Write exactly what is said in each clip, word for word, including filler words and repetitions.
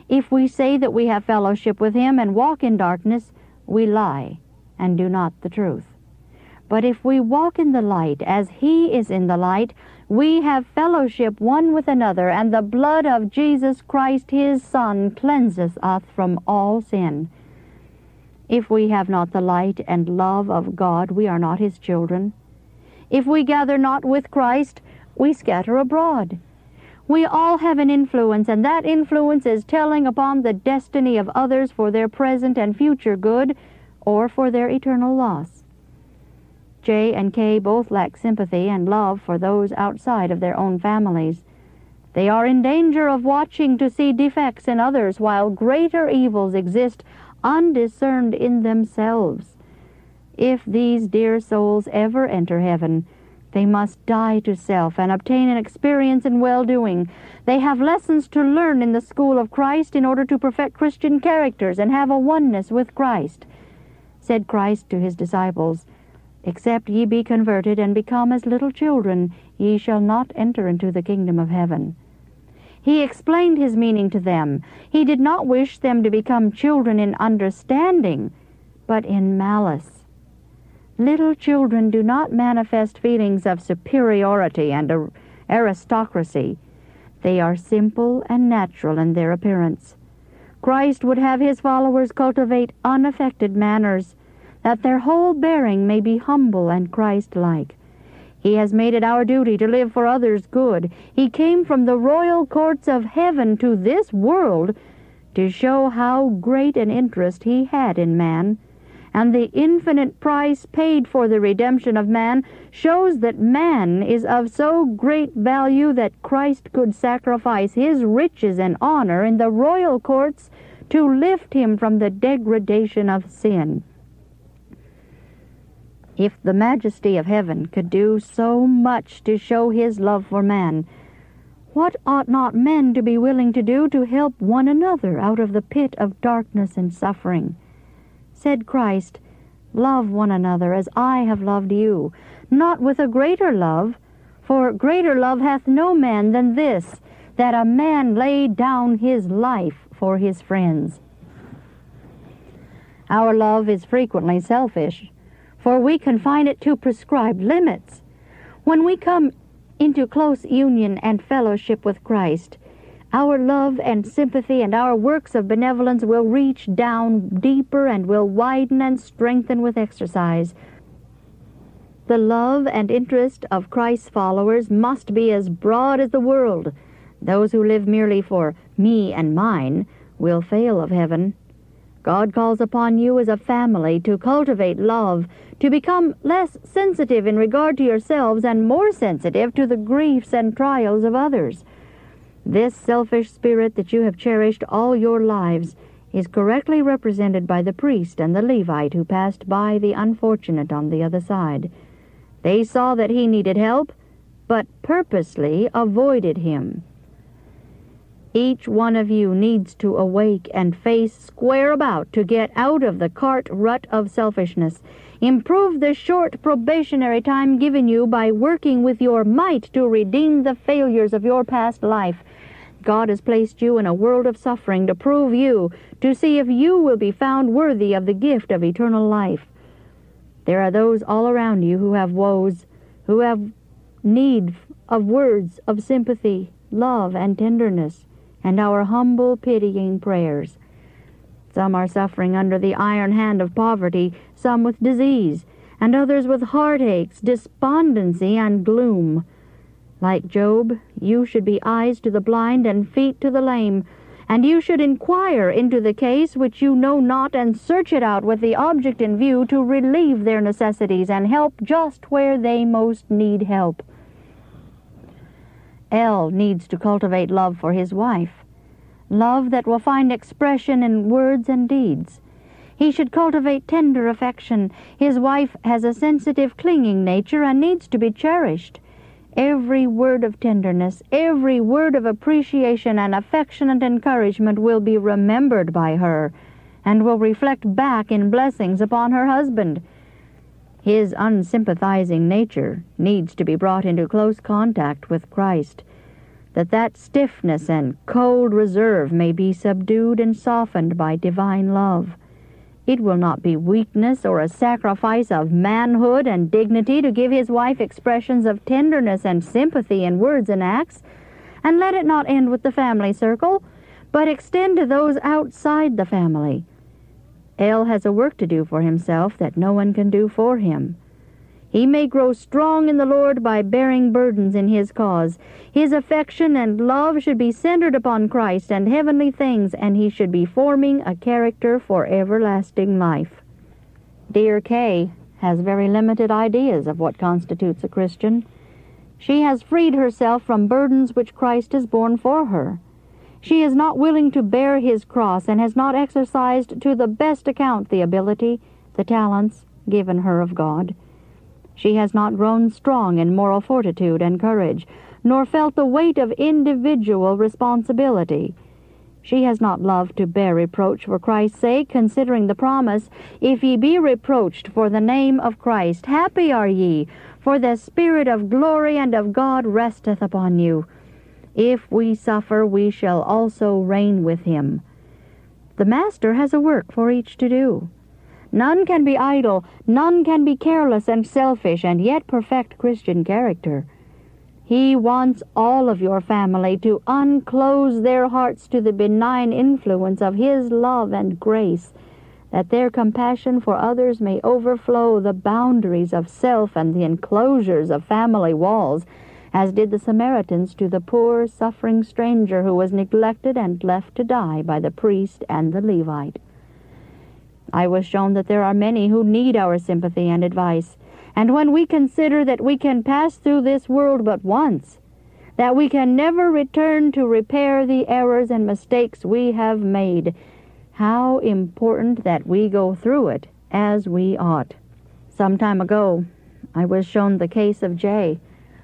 If we say that we have fellowship with him and walk in darkness, we lie and do not the truth. But if we walk in the light, as he is in the light, we have fellowship one with another, and the blood of Jesus Christ his Son cleanseth us from all sin. If we have not the light and love of God, we are not his children. If we gather not with Christ, we scatter abroad. We all have an influence, and that influence is telling upon the destiny of others for their present and future good, or for their eternal loss. J and K both lack sympathy and love for those outside of their own families. They are in danger of watching to see defects in others, while greater evils exist undiscerned in themselves. If these dear souls ever enter heaven, they must die to self and obtain an experience in well-doing. They have lessons to learn in the school of Christ in order to perfect Christian characters and have a oneness with Christ. Said Christ to his disciples, "Except ye be converted and become as little children, ye shall not enter into the kingdom of heaven." He explained his meaning to them. He did not wish them to become children in understanding, but in malice. Little children do not manifest feelings of superiority and aristocracy. They are simple and natural in their appearance. Christ would have his followers cultivate unaffected manners, that their whole bearing may be humble and Christ-like. He has made it our duty to live for others' good. He came from the royal courts of heaven to this world to show how great an interest he had in man, and the infinite price paid for the redemption of man shows that man is of so great value that Christ could sacrifice his riches and honor in the royal courts to lift him from the degradation of sin. If the majesty of heaven could do so much to show his love for man, what ought not men to be willing to do to help one another out of the pit of darkness and suffering? Said Christ, "Love one another as I have loved you, not with a greater love, for greater love hath no man than this, that a man lay down his life for his friends." Our love is frequently selfish, for we confine it to prescribed limits. When we come into close union and fellowship with Christ, our love and sympathy and our works of benevolence will reach down deeper and will widen and strengthen with exercise. The love and interest of Christ's followers must be as broad as the world. Those who live merely for me and mine will fail of heaven. God calls upon you as a family to cultivate love, to become less sensitive in regard to yourselves and more sensitive to the griefs and trials of others. This selfish spirit that you have cherished all your lives is correctly represented by the priest and the Levite who passed by the unfortunate on the other side. They saw that he needed help, but purposely avoided him. Each one of you needs to awake and face square about to get out of the cart rut of selfishness. Improve the short probationary time given you by working with your might to redeem the failures of your past life. God has placed you in a world of suffering to prove you, to see if you will be found worthy of the gift of eternal life. There are those all around you who have woes, who have need of words of sympathy, love, and tenderness, and our humble, pitying prayers. Some are suffering under the iron hand of poverty, some with disease, and others with heartaches, despondency, and gloom. Like Job, you should be eyes to the blind and feet to the lame, and you should inquire into the case which you know not and search it out with the object in view to relieve their necessities and help just where they most need help. L needs to cultivate love for his wife, love that will find expression in words and deeds. He should cultivate tender affection. His wife has a sensitive, clinging nature and needs to be cherished. Every word of tenderness, every word of appreciation and affectionate encouragement will be remembered by her and will reflect back in blessings upon her husband. His unsympathizing nature needs to be brought into close contact with Christ. that that stiffness and cold reserve may be subdued and softened by divine love. It will not be weakness or a sacrifice of manhood and dignity to give his wife expressions of tenderness and sympathy in words and acts. And let it not end with the family circle, but extend to those outside the family. El has a work to do for himself that no one can do for him. He may grow strong in the Lord by bearing burdens in his cause. His affection and love should be centered upon Christ and heavenly things, and he should be forming a character for everlasting life. Dear Kay has very limited ideas of what constitutes a Christian. She has freed herself from burdens which Christ has borne for her. She is not willing to bear his cross, and has not exercised to the best account the ability, the talents given her of God. She has not grown strong in moral fortitude and courage, nor felt the weight of individual responsibility. She has not loved to bear reproach for Christ's sake, considering the promise, "If ye be reproached for the name of Christ, happy are ye, for the Spirit of glory and of God resteth upon you. If we suffer, we shall also reign with him." The Master has a work for each to do. None can be idle, none can be careless and selfish, and yet perfect Christian character. He wants all of your family to unclose their hearts to the benign influence of his love and grace, that their compassion for others may overflow the boundaries of self and the enclosures of family walls, as did the Samaritans to the poor, suffering stranger who was neglected and left to die by the priest and the Levite. I was shown that there are many who need our sympathy and advice, and when we consider that we can pass through this world but once, that we can never return to repair the errors and mistakes we have made, how important that we go through it as we ought. Some time ago, I was shown the case of Jay.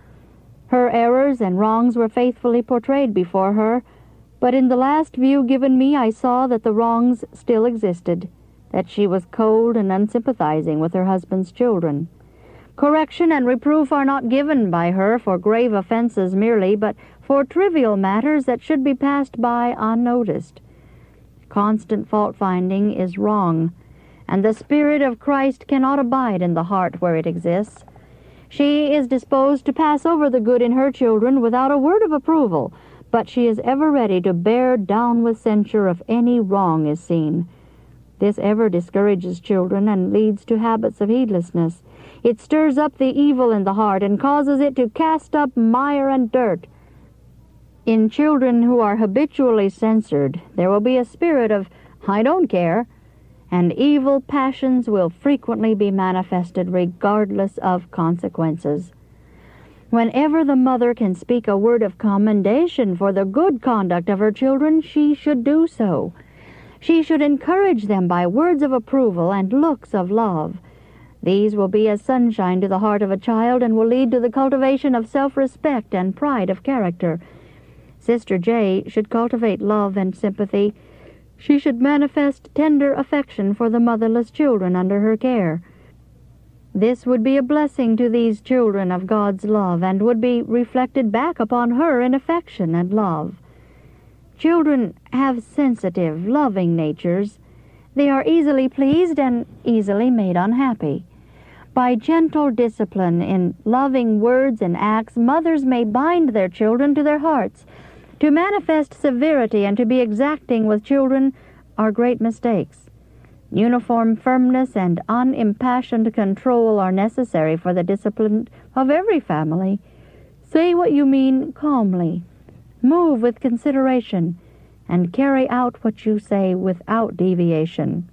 Her errors and wrongs were faithfully portrayed before her, but in the last view given me I saw that the wrongs still existed, that she was cold and unsympathizing with her husband's children. Correction and reproof are not given by her for grave offenses merely, but for trivial matters that should be passed by unnoticed. Constant fault-finding is wrong, and the Spirit of Christ cannot abide in the heart where it exists. She is disposed to pass over the good in her children without a word of approval, but she is ever ready to bear down with censure if any wrong is seen. This ever discourages children and leads to habits of heedlessness. It stirs up the evil in the heart and causes it to cast up mire and dirt. In children who are habitually censored, there will be a spirit of, "I don't care," and evil passions will frequently be manifested regardless of consequences. Whenever the mother can speak a word of commendation for the good conduct of her children, she should do so. She should encourage them by words of approval and looks of love. These will be as sunshine to the heart of a child and will lead to the cultivation of self-respect and pride of character. Sister Jay should cultivate love and sympathy. She should manifest tender affection for the motherless children under her care. This would be a blessing to these children of God's love and would be reflected back upon her in affection and love. Children have sensitive, loving natures. They are easily pleased and easily made unhappy. By gentle discipline in loving words and acts, mothers may bind their children to their hearts. To manifest severity and to be exacting with children are great mistakes. Uniform firmness and unimpassioned control are necessary for the discipline of every family. Say what you mean calmly. Move with consideration, and carry out what you say without deviation.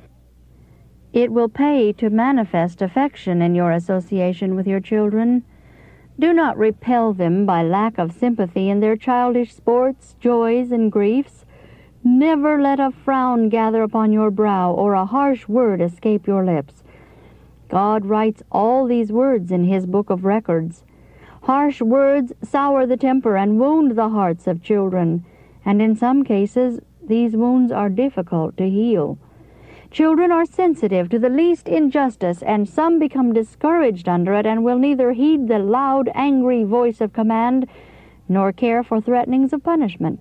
It will pay to manifest affection in your association with your children. Do not repel them by lack of sympathy in their childish sports, joys, and griefs. Never let a frown gather upon your brow or a harsh word escape your lips. God writes all these words in his book of records. Harsh words sour the temper and wound the hearts of children, and in some cases these wounds are difficult to heal. Children are sensitive to the least injustice, and some become discouraged under it and will neither heed the loud, angry voice of command nor care for threatenings of punishment.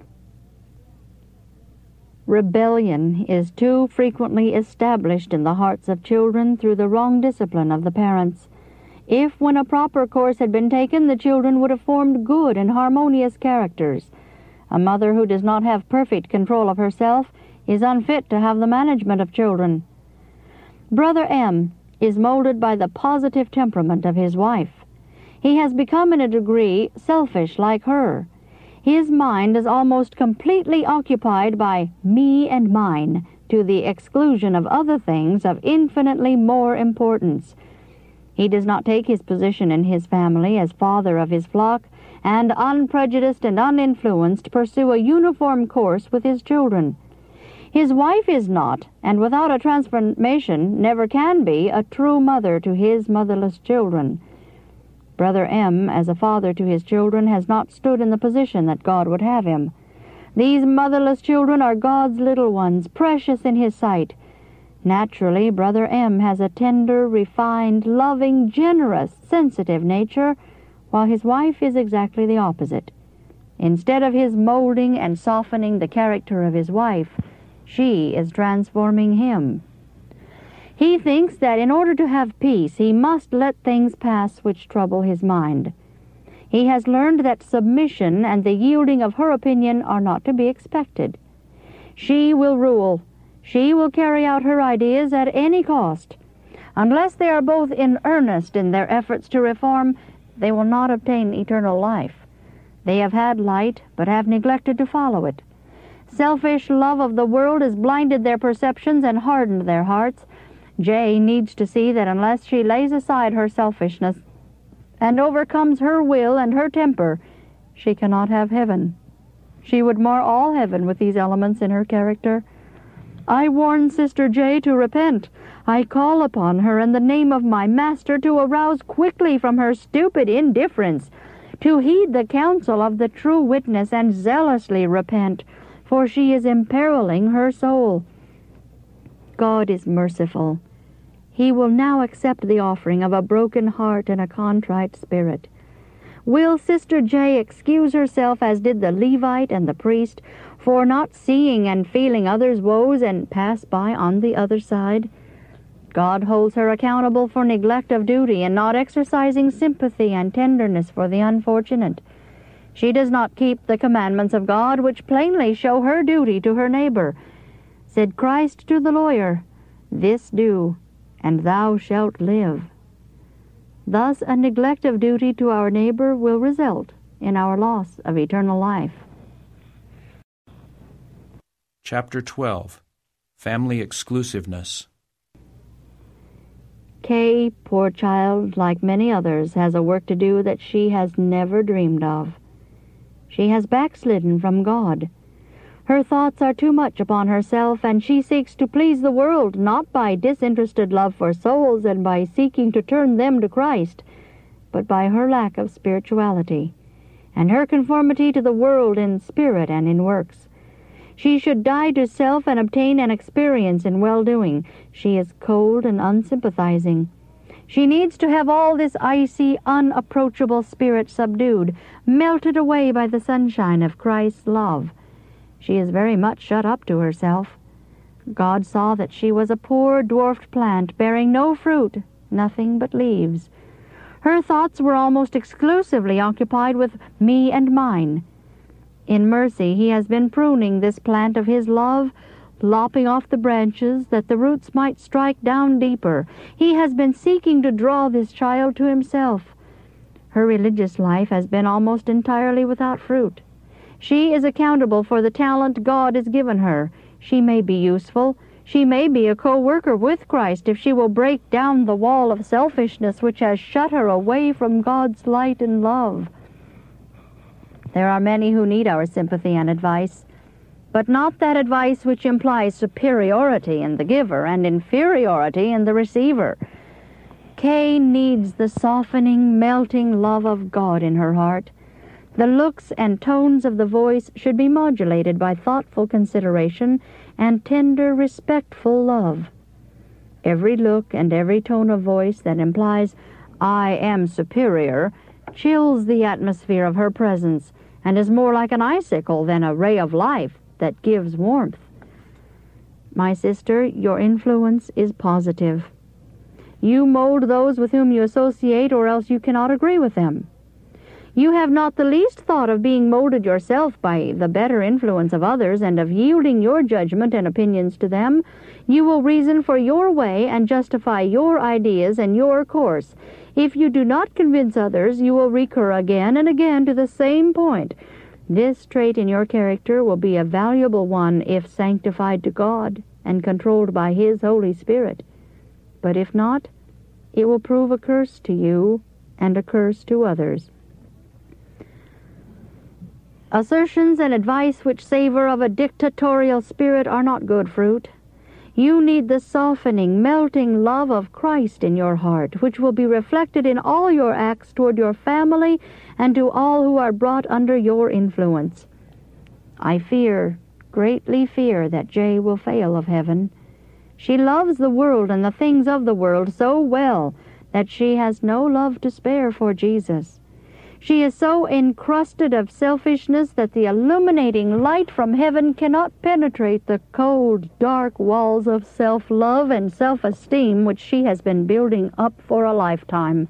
Rebellion is too frequently established in the hearts of children through the wrong discipline of the parents. If, when a proper course had been taken, the children would have formed good and harmonious characters. A mother who does not have perfect control of herself is unfit to have the management of children. Brother M is molded by the positive temperament of his wife. He has become in a degree selfish like her. His mind is almost completely occupied by me and mine, to the exclusion of other things of infinitely more importance. He does not take his position in his family as father of his flock, and unprejudiced and uninfluenced pursue a uniform course with his children. His wife is not, and without a transformation never can be, a true mother to his motherless children. Brother M, as a father to his children, has not stood in the position that God would have him. These motherless children are God's little ones, precious in his sight. Naturally, Brother M has a tender, refined, loving, generous, sensitive nature, while his wife is exactly the opposite. Instead of his molding and softening the character of his wife, she is transforming him. He thinks that in order to have peace, he must let things pass which trouble his mind. He has learned that submission and the yielding of her opinion are not to be expected. She will rule. She will carry out her ideas at any cost. Unless they are both in earnest in their efforts to reform, they will not obtain eternal life. They have had light, but have neglected to follow it. Selfish love of the world has blinded their perceptions and hardened their hearts. Jay needs to see that unless she lays aside her selfishness and overcomes her will and her temper, she cannot have heaven. She would mar all heaven with these elements in her character. I warn Sister J to repent. I call upon her in the name of my Master to arouse quickly from her stupid indifference, to heed the counsel of the true witness and zealously repent, for she is imperiling her soul. God is merciful. He will now accept the offering of a broken heart and a contrite spirit. Will Sister J excuse herself as did the Levite and the priest for not seeing and feeling others' woes and pass by on the other side? God holds her accountable for neglect of duty and not exercising sympathy and tenderness for the unfortunate. She does not keep the commandments of God, which plainly show her duty to her neighbor. Said Christ to the lawyer, "This do, and thou shalt live." Thus a neglect of duty to our neighbor will result in our loss of eternal life. Chapter twelve. Family Exclusiveness. Kay, poor child, like many others, has a work to do that she has never dreamed of. She has backslidden from God. Her thoughts are too much upon herself, and she seeks to please the world, not by disinterested love for souls and by seeking to turn them to Christ, but by her lack of spirituality, and her conformity to the world in spirit and in works. She should die to self and obtain an experience in well-doing. She is cold and unsympathizing. She needs to have all this icy, unapproachable spirit subdued, melted away by the sunshine of Christ's love. She is very much shut up to herself. God saw that she was a poor, dwarfed plant, bearing no fruit, nothing but leaves. Her thoughts were almost exclusively occupied with me and mine. In mercy, he has been pruning this plant of his love, lopping off the branches that the roots might strike down deeper. He has been seeking to draw this child to himself. Her religious life has been almost entirely without fruit. She is accountable for the talent God has given her. She may be useful. She may be a co-worker with Christ if she will break down the wall of selfishness which has shut her away from God's light and love. There are many who need our sympathy and advice, but not that advice which implies superiority in the giver and inferiority in the receiver. Kay needs the softening, melting love of God in her heart. The looks and tones of the voice should be modulated by thoughtful consideration and tender, respectful love. Every look and every tone of voice that implies, "I am superior," chills the atmosphere of her presence and is more like an icicle than a ray of life that gives warmth. My sister, your influence is positive. You mold those with whom you associate, or else you cannot agree with them. You have not the least thought of being molded yourself by the better influence of others, and of yielding your judgment and opinions to them. You will reason for your way and justify your ideas and your course. If you do not convince others, you will recur again and again to the same point. This trait in your character will be a valuable one if sanctified to God and controlled by His Holy Spirit. But if not, it will prove a curse to you and a curse to others. Assertions and advice which savor of a dictatorial spirit are not good fruit. You need the softening, melting love of Christ in your heart, which will be reflected in all your acts toward your family and to all who are brought under your influence. I fear, greatly fear, that Jay will fail of heaven. She loves the world and the things of the world so well that she has no love to spare for Jesus. She is so encrusted of selfishness that the illuminating light from heaven cannot penetrate the cold, dark walls of self-love and self-esteem which she has been building up for a lifetime.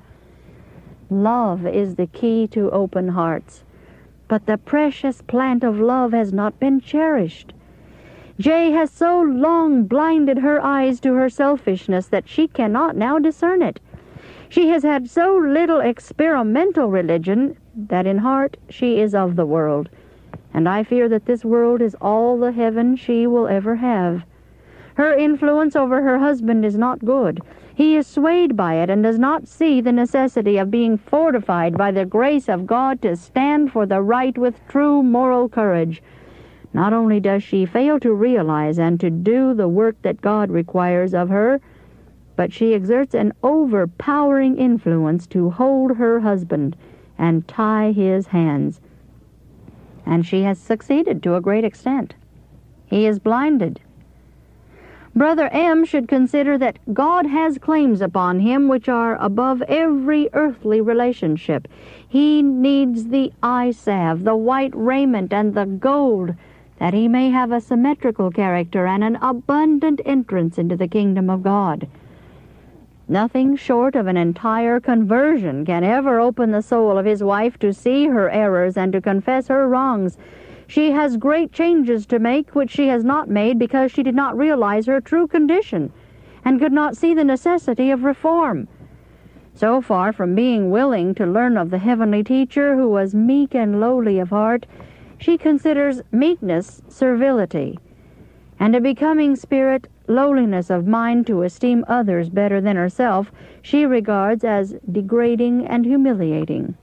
Love is the key to open hearts, but the precious plant of love has not been cherished. Jay has so long blinded her eyes to her selfishness that she cannot now discern it. She has had so little experimental religion that in heart she is of the world, and I fear that this world is all the heaven she will ever have. Her influence over her husband is not good. He is swayed by it and does not see the necessity of being fortified by the grace of God to stand for the right with true moral courage. Not only does she fail to realize and to do the work that God requires of her, but she exerts an overpowering influence to hold her husband and tie his hands. And she has succeeded to a great extent. He is blinded. Brother M. should consider that God has claims upon him which are above every earthly relationship. He needs the eye salve, the white raiment, and the gold, that he may have a symmetrical character and an abundant entrance into the kingdom of God. Nothing short of an entire conversion can ever open the soul of his wife to see her errors and to confess her wrongs. She has great changes to make which she has not made because she did not realize her true condition and could not see the necessity of reform. So far from being willing to learn of the heavenly teacher who was meek and lowly of heart, she considers meekness servility, and a becoming spirit lowliness of mind to esteem others better than herself she regards as degrading and humiliating.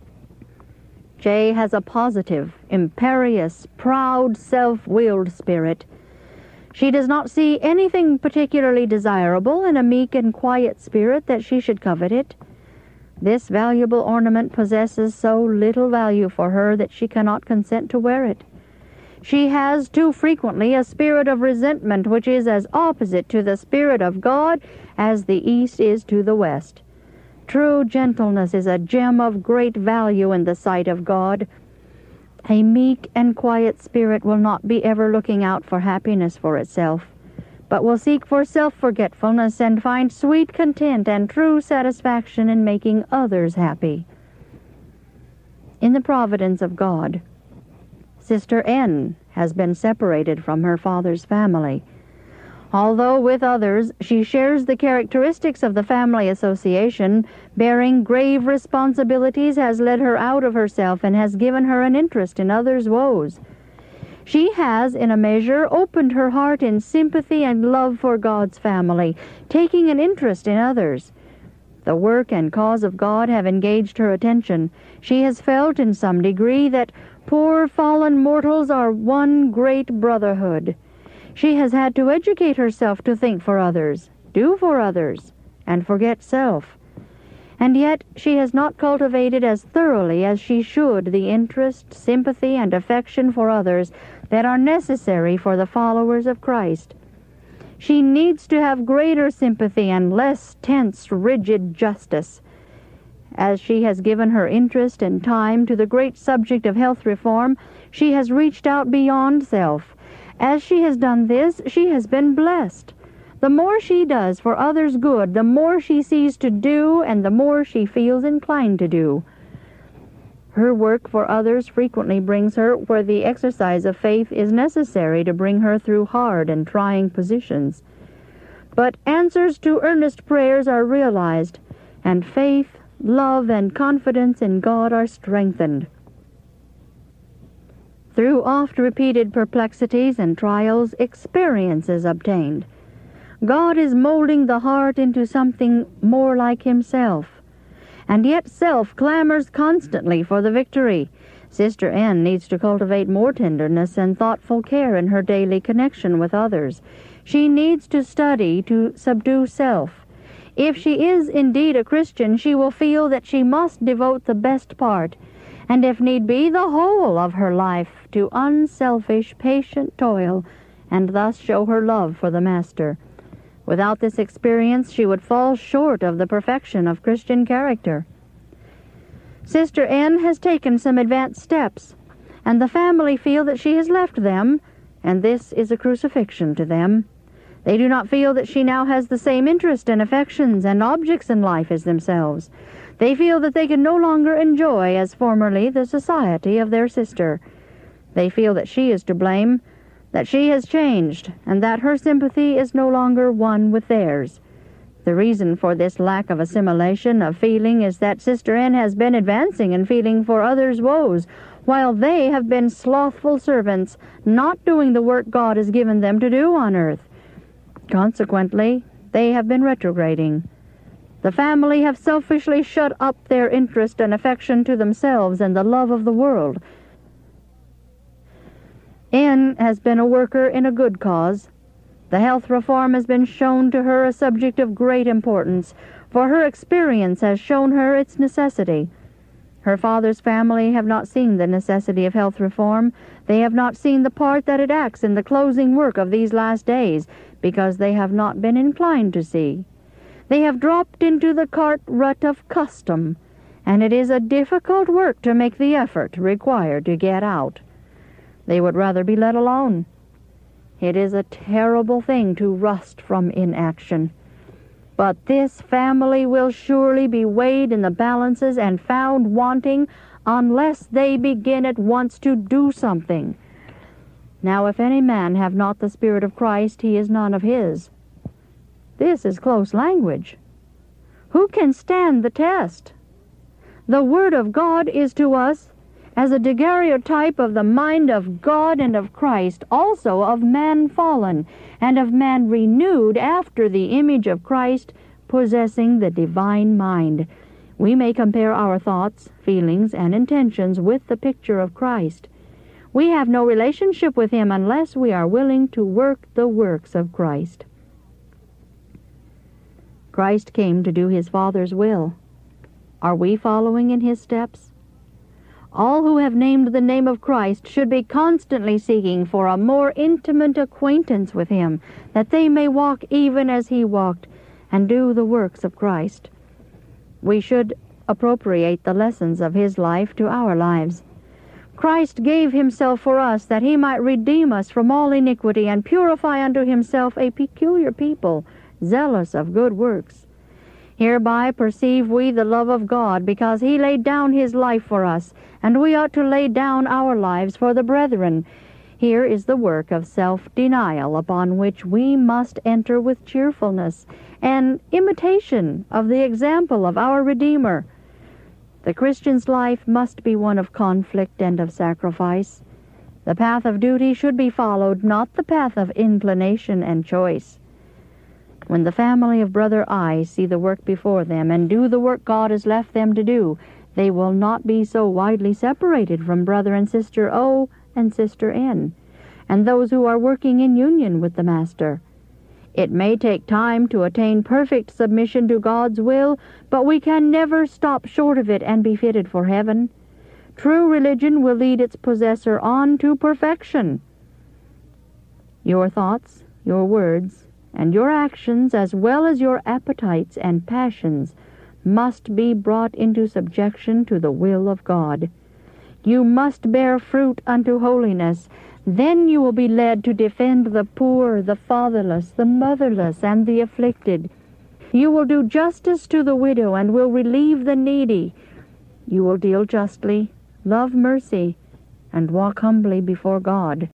Jay has a positive, imperious, proud, self-willed spirit. She does not see anything particularly desirable in a meek and quiet spirit that she should covet it. This valuable ornament possesses so little value for her that she cannot consent to wear it. She has too frequently a spirit of resentment which is as opposite to the Spirit of God as the east is to the west. True gentleness is a gem of great value in the sight of God. A meek and quiet spirit will not be ever looking out for happiness for itself, but will seek for self-forgetfulness and find sweet content and true satisfaction in making others happy. In the providence of God, Sister N. has been separated from her father's family. Although with others she shares the characteristics of the family association, bearing grave responsibilities has led her out of herself and has given her an interest in others' woes. She has, in a measure, opened her heart in sympathy and love for God's family, taking an interest in others. The work and cause of God have engaged her attention. She has felt in some degree that poor fallen mortals are one great brotherhood. She has had to educate herself to think for others, do for others, and forget self. And yet she has not cultivated as thoroughly as she should the interest, sympathy, and affection for others that are necessary for the followers of Christ. She needs to have greater sympathy and less tense, rigid justice. as she has given her interest and time to the great subject of health reform, she has reached out beyond self. As she has done this, she has been blessed. The more she does for others' good, the more she sees to do and the more she feels inclined to do. Her work for others frequently brings her where the exercise of faith is necessary to bring her through hard and trying positions. But answers to earnest prayers are realized, and faith, love, and confidence in God are strengthened. Through oft-repeated perplexities and trials, experience is obtained. God is molding the heart into something more like Himself. And yet self clamors constantly for the victory. Sister N needs to cultivate more tenderness and thoughtful care in her daily connection with others. She needs to study to subdue self. If she is indeed a Christian, she will feel that she must devote the best part, and if need be, the whole of her life to unselfish, patient toil, and thus show her love for the Master. Without this experience, she would fall short of the perfection of Christian character. Sister N has taken some advanced steps, and the family feel that she has left them, and this is a crucifixion to them. They do not feel that she now has the same interest and affections and objects in life as themselves. They feel that they can no longer enjoy, as formerly, the society of their sister. They feel that she is to blame, that she has changed, and that her sympathy is no longer one with theirs. The reason for this lack of assimilation of feeling is that Sister N has been advancing in feeling for others' woes, while they have been slothful servants, not doing the work God has given them to do on earth. Consequently, they have been retrograding. The family have selfishly shut up their interest and affection to themselves and the love of the world. N has been a worker in a good cause. The health reform has been shown to her a subject of great importance, for her experience has shown her its necessity. Her father's family have not seen the necessity of health reform. They have not seen the part that it acts in the closing work of these last days, because they have not been inclined to see. They have dropped into the cart rut of custom, and it is a difficult work to make the effort required to get out. They would rather be let alone. It is a terrible thing to rust from inaction. But this family will surely be weighed in the balances and found wanting unless they begin at once to do something. Now if any man have not the Spirit of Christ, he is none of his. This is close language. Who can stand the test? The Word of God is to us as a daguerreotype of the mind of God and of Christ, also of man fallen, and of man renewed after the image of Christ, possessing the divine mind. We may compare our thoughts, feelings, and intentions with the picture of Christ. We have no relationship with Him unless we are willing to work the works of Christ. Christ came to do His Father's will. Are we following in His steps? All who have named the name of Christ should be constantly seeking for a more intimate acquaintance with Him, that they may walk even as He walked, and do the works of Christ. We should appropriate the lessons of His life to our lives. Christ gave Himself for us, that He might redeem us from all iniquity, and purify unto Himself a peculiar people, zealous of good works. Hereby perceive we the love of God, because He laid down His life for us, and we ought to lay down our lives for the brethren. Here is the work of self-denial, upon which we must enter with cheerfulness, and imitation of the example of our Redeemer. The Christian's life must be one of conflict and of sacrifice. The path of duty should be followed, not the path of inclination and choice. When the family of Brother I see the work before them, and do the work God has left them to do, they will not be so widely separated from Brother and Sister O and Sister N, and those who are working in union with the Master. It may take time to attain perfect submission to God's will, but we can never stop short of it and be fitted for heaven. True religion will lead its possessor on to perfection. Your thoughts, your words, and your actions, as well as your appetites and passions, must be brought into subjection to the will of God. You must bear fruit unto holiness. Then you will be led to defend the poor, the fatherless, the motherless, and the afflicted. You will do justice to the widow and will relieve the needy. You will deal justly, love mercy, and walk humbly before God.